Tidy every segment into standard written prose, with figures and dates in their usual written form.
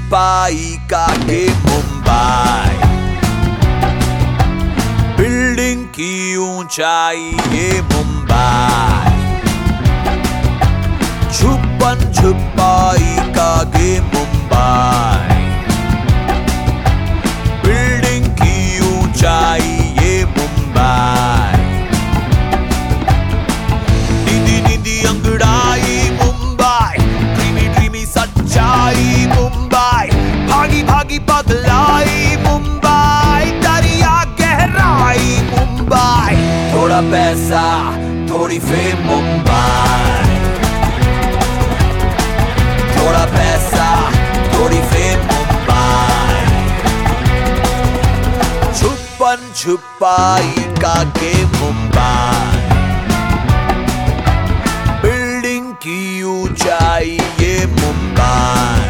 छुपाई का के मुंबई, बिल्डिंग की ऊंचाई ये मुंबई, छुपन छुपाई का के मुंबई, बिल्डिंग की ऊंचाई ये मुंबई, नींदी नींदी अंगड़ाई मुंबई, ड्रीमी ड्रीमी सच्चाई मुंबई, भागी भागी पगलाई मुंबई, दरिया गहराई मुंबई, थोड़ा पैसा थोड़ी फेम मुंबई, थोड़ा पैसा थोड़ी फेम मुंबई, छुपन छुपाई का के मुंबई, बिल्डिंग की ऊंचाई ये मुंबई।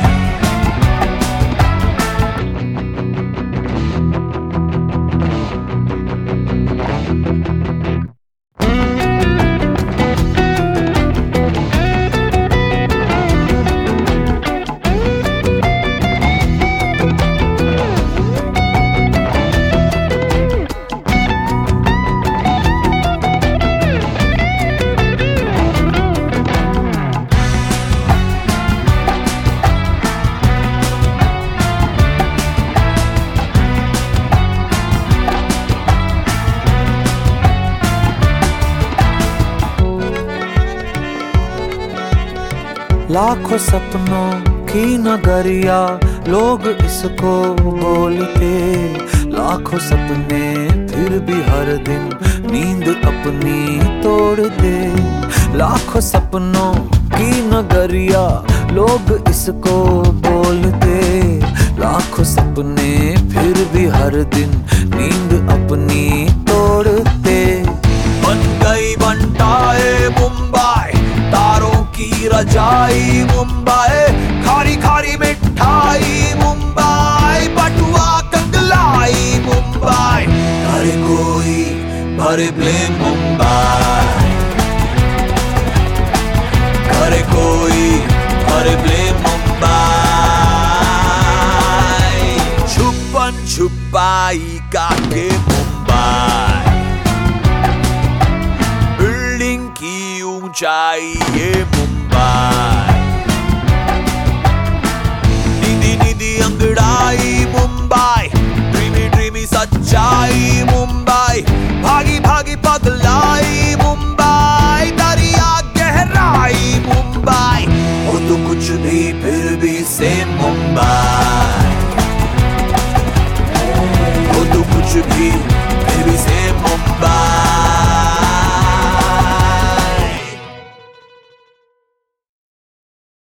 लाखों सपनों की नगरिया लोग इसको बोलते, लाखों सपने फिर भी हर दिन नींद अपनी तोड़ते, लाखों सपनों की नगरिया लोग इसको बोलते, लाखों सपने फिर भी हर दिन नींद अपनी तोड़ते। बन गई बनटाए मुंबई, तारों की रजाई मुंबई, खारी खारी मिठाई मुंबई, बटुआ कंगलाई मुंबई, करे कोई भरे ब्लेम मुंबई, करे कोई भरे ब्लेम मुंबई, छुपन छुपाई का के मुंबई, बिल्डिंग की ऊंचाई ये मुंबई, नींदी नींदी अंगड़ाई मुंबई, ड्रीमी ड्रीमी सच्चाई मुंबई, भागी भागी पगला